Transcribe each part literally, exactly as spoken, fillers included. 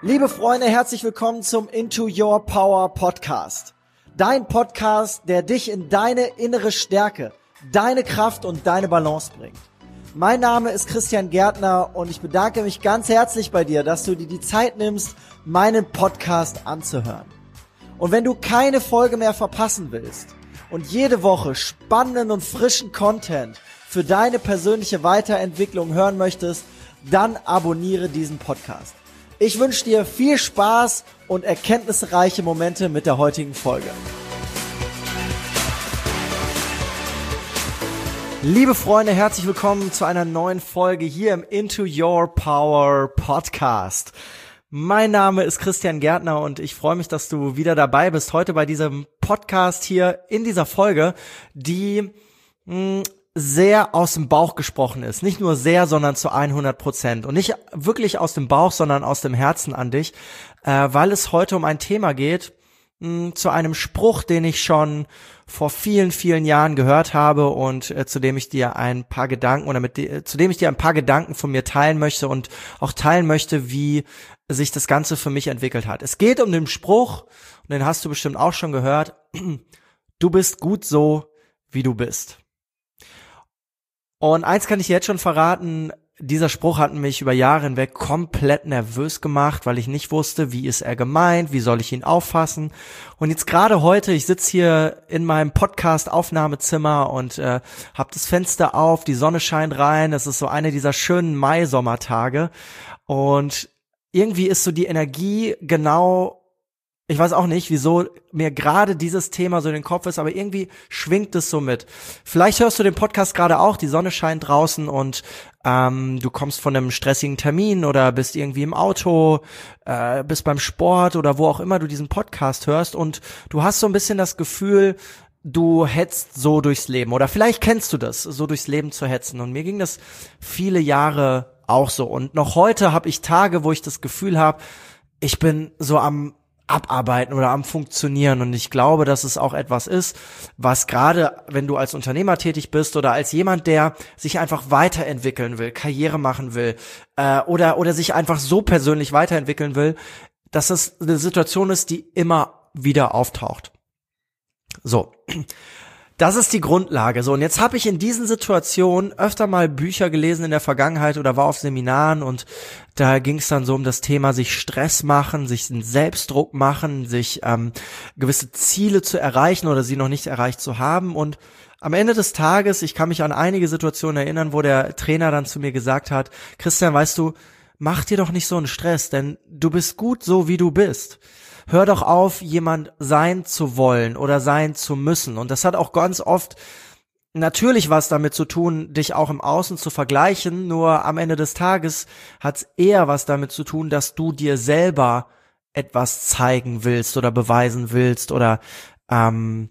Liebe Freunde, herzlich willkommen zum Into Your Power Podcast. Dein Podcast, der dich in deine innere Stärke, deine Kraft und deine Balance bringt. Mein Name ist Christian Gärtner und ich bedanke mich ganz herzlich bei dir, dass du dir die Zeit nimmst, meinen Podcast anzuhören. Und wenn du keine Folge mehr verpassen willst und jede Woche spannenden und frischen Content für deine persönliche Weiterentwicklung hören möchtest, dann abonniere diesen Podcast. Ich wünsche dir viel Spaß und erkenntnisreiche Momente mit der heutigen Folge. Liebe Freunde, herzlich willkommen zu einer neuen Folge hier im Into Your Power Podcast. Mein Name ist Christian Gärtner und ich freue mich, dass du wieder dabei bist heute bei diesem Podcast hier in dieser Folge, die mh, sehr aus dem Bauch gesprochen ist. Nicht nur sehr, sondern zu hundert Prozent. Und nicht wirklich aus dem Bauch, sondern aus dem Herzen an dich, äh, weil es heute um ein Thema geht, mh, zu einem Spruch, den ich schon vor vielen, vielen Jahren gehört habe und äh, zu dem ich dir ein paar Gedanken oder mit de- zu dem ich dir ein paar Gedanken von mir teilen möchte und auch teilen möchte, wie sich das Ganze für mich entwickelt hat. Es geht um den Spruch, und den hast du bestimmt auch schon gehört: Du bist gut so, wie du bist. Und eins kann ich jetzt schon verraten: Dieser Spruch hat mich über Jahre hinweg komplett nervös gemacht, weil ich nicht wusste, wie ist er gemeint, wie soll ich ihn auffassen. Und jetzt gerade heute, ich sitze hier in meinem Podcast-Aufnahmezimmer und äh, habe das Fenster auf, die Sonne scheint rein, es ist so eine dieser schönen Mai-Sommertage und irgendwie ist so die Energie genau, ich weiß auch nicht, wieso mir gerade dieses Thema so in den Kopf ist, aber irgendwie schwingt es so mit. Vielleicht hörst du den Podcast gerade auch, die Sonne scheint draußen und ähm, du kommst von einem stressigen Termin oder bist irgendwie im Auto, äh, bist beim Sport oder wo auch immer du diesen Podcast hörst und du hast so ein bisschen das Gefühl, du hetzt so durchs Leben oder vielleicht kennst du das, so durchs Leben zu hetzen. Und mir ging das viele Jahre auch so und noch heute habe ich Tage, wo ich das Gefühl habe, ich bin so am abarbeiten oder am Funktionieren und ich glaube, dass es auch etwas ist, was gerade, wenn du als Unternehmer tätig bist oder als jemand, der sich einfach weiterentwickeln will, Karriere machen will äh, oder oder sich einfach so persönlich weiterentwickeln will, dass es eine Situation ist, die immer wieder auftaucht. So, das ist die Grundlage. So, und jetzt habe ich in diesen Situationen öfter mal Bücher gelesen in der Vergangenheit oder war auf Seminaren und da ging es dann so um das Thema sich Stress machen, sich einen Selbstdruck machen, sich ähm, gewisse Ziele zu erreichen oder sie noch nicht erreicht zu haben. Und am Ende des Tages, ich kann mich an einige Situationen erinnern, wo der Trainer dann zu mir gesagt hat: Christian, weißt du, mach dir doch nicht so einen Stress, denn du bist gut so, wie du bist. Hör doch auf, jemand sein zu wollen oder sein zu müssen. Und das hat auch ganz oft natürlich was damit zu tun, dich auch im Außen zu vergleichen. Nur am Ende des Tages hat es eher was damit zu tun, dass du dir selber etwas zeigen willst oder beweisen willst oder ähm,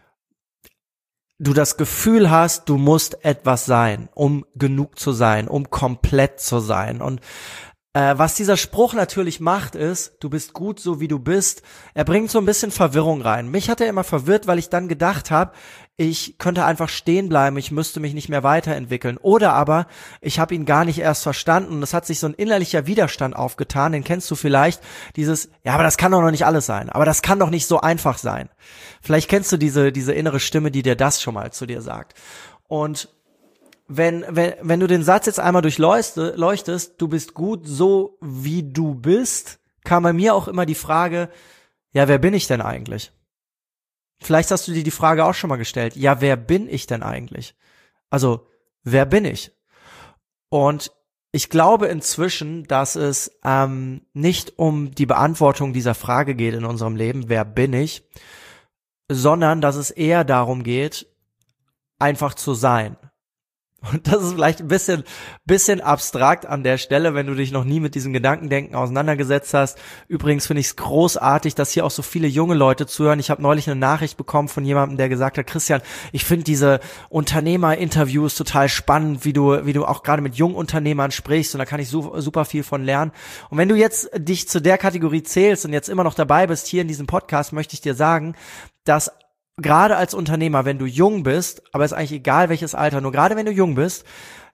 du das Gefühl hast, du musst etwas sein, um genug zu sein, um komplett zu sein. Und Äh, was dieser Spruch natürlich macht, ist, du bist gut so wie du bist. Er bringt so ein bisschen Verwirrung rein. Mich hat er immer verwirrt, weil ich dann gedacht habe, ich könnte einfach stehen bleiben, ich müsste mich nicht mehr weiterentwickeln. Oder aber, ich habe ihn gar nicht erst verstanden und es hat sich so ein innerlicher Widerstand aufgetan, den kennst du vielleicht, dieses, ja, aber das kann doch noch nicht alles sein, aber das kann doch nicht so einfach sein. Vielleicht kennst du diese, diese innere Stimme, die dir das schon mal zu dir sagt. Und Wenn, wenn, wenn du den Satz jetzt einmal durchleuchtest, du bist gut so, wie du bist, kam bei mir auch immer die Frage, ja, wer bin ich denn eigentlich? Vielleicht hast du dir die Frage auch schon mal gestellt, ja, wer bin ich denn eigentlich? Also, wer bin ich? Und ich glaube inzwischen, dass es ähm, nicht um die Beantwortung dieser Frage geht in unserem Leben, wer bin ich, sondern dass es eher darum geht, einfach zu sein. Und das ist vielleicht ein bisschen, bisschen abstrakt an der Stelle, wenn du dich noch nie mit diesem Gedankendenken auseinandergesetzt hast. Übrigens finde ich es großartig, dass hier auch so viele junge Leute zuhören. Ich habe neulich eine Nachricht bekommen von jemandem, der gesagt hat: Christian, ich finde diese Unternehmer-Interviews total spannend, wie du, wie du auch gerade mit jungen Unternehmern sprichst, und da kann ich su- super viel von lernen. Und wenn du jetzt dich zu der Kategorie zählst und jetzt immer noch dabei bist hier in diesem Podcast, möchte ich dir sagen, dass gerade als Unternehmer, wenn du jung bist, aber ist eigentlich egal welches Alter, nur gerade wenn du jung bist,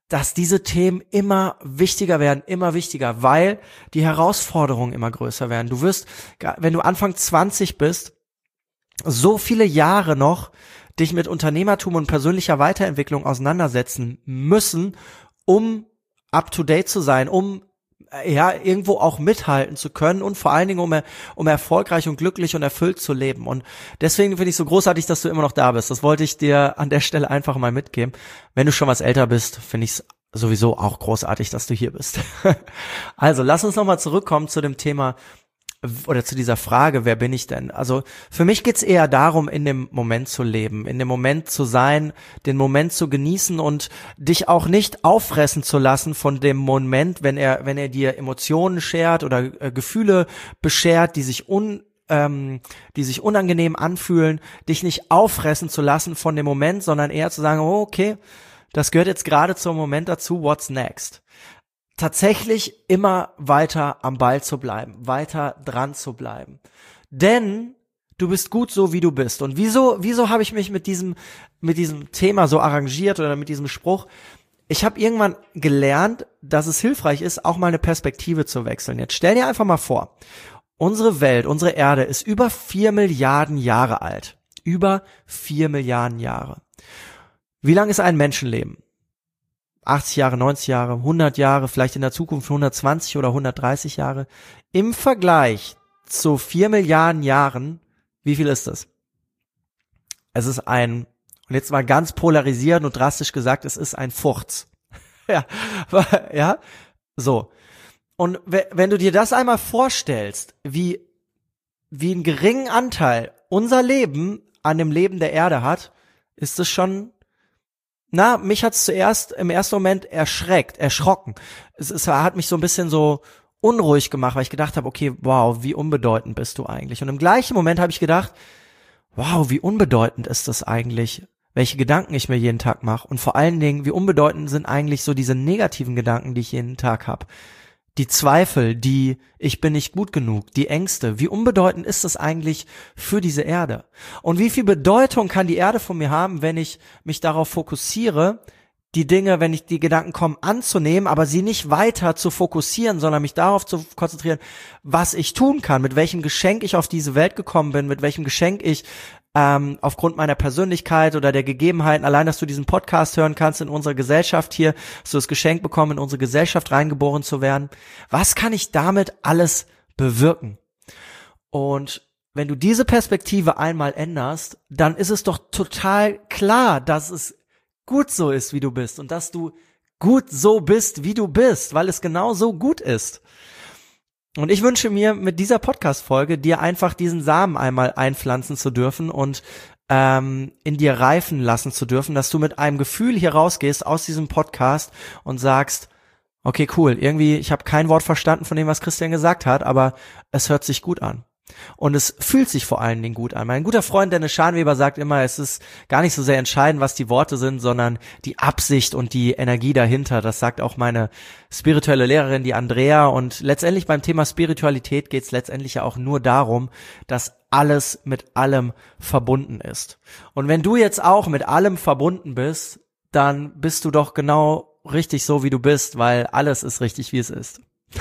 dass diese Themen immer wichtiger werden, immer wichtiger, weil die Herausforderungen immer größer werden. Du wirst, wenn du Anfang zwanzig bist, so viele Jahre noch dich mit Unternehmertum und persönlicher Weiterentwicklung auseinandersetzen müssen, um up to date zu sein, um ja irgendwo auch mithalten zu können und vor allen Dingen um um erfolgreich und glücklich und erfüllt zu leben. Und deswegen finde ich es so großartig, dass du immer noch da bist. Das wollte ich dir an der Stelle einfach mal mitgeben. Wenn du schon was älter bist, finde ich es sowieso auch großartig, dass du hier bist. Also lass uns nochmal zurückkommen zu dem Thema oder zu dieser Frage, wer bin ich denn? Also für mich geht's eher darum, in dem Moment zu leben, in dem Moment zu sein, den Moment zu genießen und dich auch nicht auffressen zu lassen von dem Moment, wenn er, wenn er dir Emotionen schert oder äh, Gefühle beschert, die sich un ähm, die sich unangenehm anfühlen, dich nicht auffressen zu lassen von dem Moment, sondern eher zu sagen, oh, okay, das gehört jetzt gerade zum Moment dazu, what's next? Tatsächlich immer weiter am Ball zu bleiben, weiter dran zu bleiben. Denn du bist gut so, wie du bist. Und wieso, wieso habe ich mich mit diesem, mit diesem Thema so arrangiert oder mit diesem Spruch? Ich habe irgendwann gelernt, dass es hilfreich ist, auch mal eine Perspektive zu wechseln. Jetzt stell dir einfach mal vor, unsere Welt, unsere Erde ist über vier Milliarden Jahre alt. Über vier Milliarden Jahre. Wie lang ist ein Menschenleben? achtzig Jahre, neunzig Jahre, hundert Jahre, vielleicht in der Zukunft hundertzwanzig oder hundertdreißig Jahre. Im Vergleich zu vier Milliarden Jahren, wie viel ist das? Es ist ein, und jetzt mal ganz polarisiert und drastisch gesagt, es ist ein Furz. Ja, ja, so. Und wenn du dir das einmal vorstellst, wie, wie einen geringen Anteil unser Leben an dem Leben der Erde hat, ist es schon. Na, mich hat's zuerst im ersten Moment erschreckt, erschrocken. Es, es hat mich so ein bisschen so unruhig gemacht, weil ich gedacht habe, okay, wow, wie unbedeutend bist du eigentlich? Und im gleichen Moment habe ich gedacht, wow, wie unbedeutend ist das eigentlich, welche Gedanken ich mir jeden Tag mache. Und vor allen Dingen, wie unbedeutend sind eigentlich so diese negativen Gedanken, die ich jeden Tag habe. Die Zweifel, die ich bin nicht gut genug, die Ängste, wie unbedeutend ist das eigentlich für diese Erde? Und wie viel Bedeutung kann die Erde von mir haben, wenn ich mich darauf fokussiere, die Dinge, wenn ich die Gedanken kommen, anzunehmen, aber sie nicht weiter zu fokussieren, sondern mich darauf zu konzentrieren, was ich tun kann, mit welchem Geschenk ich auf diese Welt gekommen bin, mit welchem Geschenk ich ähm, aufgrund meiner Persönlichkeit oder der Gegebenheiten, allein, dass du diesen Podcast hören kannst in unserer Gesellschaft hier, hast du das Geschenk bekommen, in unsere Gesellschaft reingeboren zu werden. Was kann ich damit alles bewirken? Und wenn du diese Perspektive einmal änderst, dann ist es doch total klar, dass es gut so ist, wie du bist und dass du gut so bist, wie du bist, weil es genau so gut ist. Und ich wünsche mir mit dieser Podcast-Folge dir einfach diesen Samen einmal einpflanzen zu dürfen und ähm, in dir reifen lassen zu dürfen, dass du mit einem Gefühl hier rausgehst aus diesem Podcast und sagst, okay, cool, irgendwie, ich habe kein Wort verstanden von dem, was Christian gesagt hat, aber es hört sich gut an. Und es fühlt sich vor allen Dingen gut an. Mein guter Freund Dennis Scharnweber sagt immer, es ist gar nicht so sehr entscheidend, was die Worte sind, sondern die Absicht und die Energie dahinter. Das sagt auch meine spirituelle Lehrerin, die Andrea. Und letztendlich beim Thema Spiritualität geht es letztendlich ja auch nur darum, dass alles mit allem verbunden ist. Und wenn du jetzt auch mit allem verbunden bist, dann bist du doch genau richtig so, wie du bist, weil alles ist richtig, wie es ist.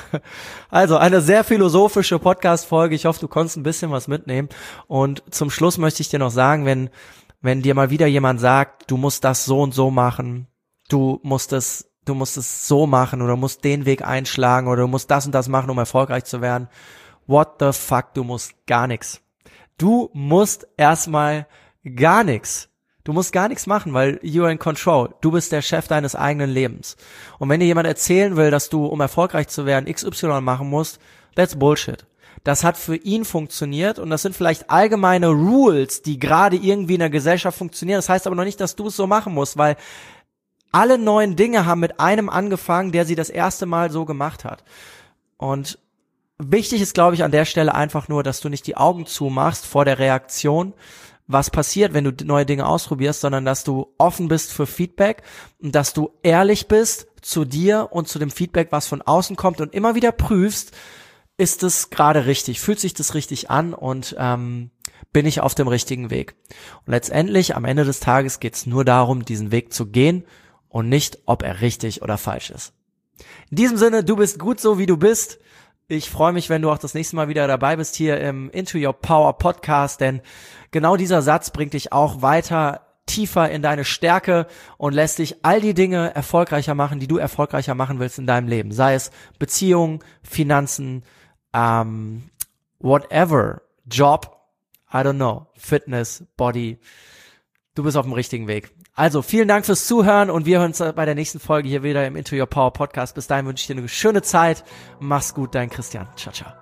Also eine sehr philosophische Podcast-Folge. Ich hoffe, du konntest ein bisschen was mitnehmen. Und zum Schluss möchte ich dir noch sagen, wenn wenn dir mal wieder jemand sagt, du musst das so und so machen, du musst es, du musst es so machen oder musst den Weg einschlagen oder du musst das und das machen, um erfolgreich zu werden. What the fuck, du musst gar nichts. Du musst erstmal gar nichts. Du musst gar nichts machen, weil you're in control. Du bist der Chef deines eigenen Lebens. Und wenn dir jemand erzählen will, dass du, um erfolgreich zu werden, X Y machen musst, that's Bullshit. Das hat für ihn funktioniert und das sind vielleicht allgemeine Rules, die gerade irgendwie in der Gesellschaft funktionieren. Das heißt aber noch nicht, dass du es so machen musst, weil alle neuen Dinge haben mit einem angefangen, der sie das erste Mal so gemacht hat. Und wichtig ist, glaube ich, an der Stelle einfach nur, dass du nicht die Augen zumachst vor der Reaktion, was passiert, wenn du neue Dinge ausprobierst, sondern dass du offen bist für Feedback und dass du ehrlich bist zu dir und zu dem Feedback, was von außen kommt und immer wieder prüfst, ist es gerade richtig, fühlt sich das richtig an und ähm, bin ich auf dem richtigen Weg. Und letztendlich, am Ende des Tages geht es nur darum, diesen Weg zu gehen und nicht, ob er richtig oder falsch ist. In diesem Sinne, du bist gut so, wie du bist. Ich freue mich, wenn du auch das nächste Mal wieder dabei bist hier im Into Your Power Podcast, denn genau dieser Satz bringt dich auch weiter tiefer in deine Stärke und lässt dich all die Dinge erfolgreicher machen, die du erfolgreicher machen willst in deinem Leben. Sei es Beziehungen, Finanzen, ähm, whatever, Job, I don't know, Fitness, Body. Du bist auf dem richtigen Weg. Also, vielen Dank fürs Zuhören und wir hören uns bei der nächsten Folge hier wieder im Into Your Power Podcast. Bis dahin wünsche ich dir eine schöne Zeit. Mach's gut, dein Christian. Ciao, ciao.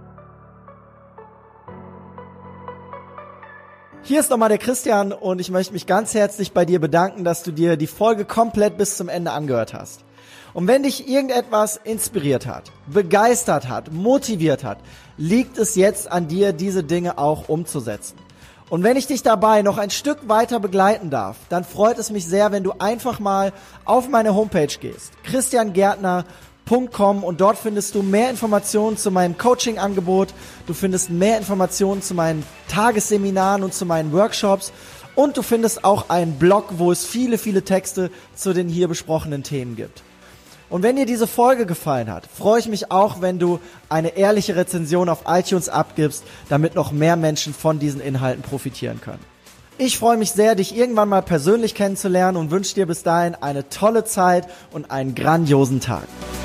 Hier ist nochmal der Christian und ich möchte mich ganz herzlich bei dir bedanken, dass du dir die Folge komplett bis zum Ende angehört hast. Und wenn dich irgendetwas inspiriert hat, begeistert hat, motiviert hat, liegt es jetzt an dir, diese Dinge auch umzusetzen. Und wenn ich dich dabei noch ein Stück weiter begleiten darf, dann freut es mich sehr, wenn du einfach mal auf meine Homepage gehst, christian gärtner punkt com, und dort findest du mehr Informationen zu meinem Coaching-Angebot, du findest mehr Informationen zu meinen Tagesseminaren und zu meinen Workshops und du findest auch einen Blog, wo es viele, viele Texte zu den hier besprochenen Themen gibt. Und wenn dir diese Folge gefallen hat, freue ich mich auch, wenn du eine ehrliche Rezension auf iTunes abgibst, damit noch mehr Menschen von diesen Inhalten profitieren können. Ich freue mich sehr, dich irgendwann mal persönlich kennenzulernen und wünsche dir bis dahin eine tolle Zeit und einen grandiosen Tag.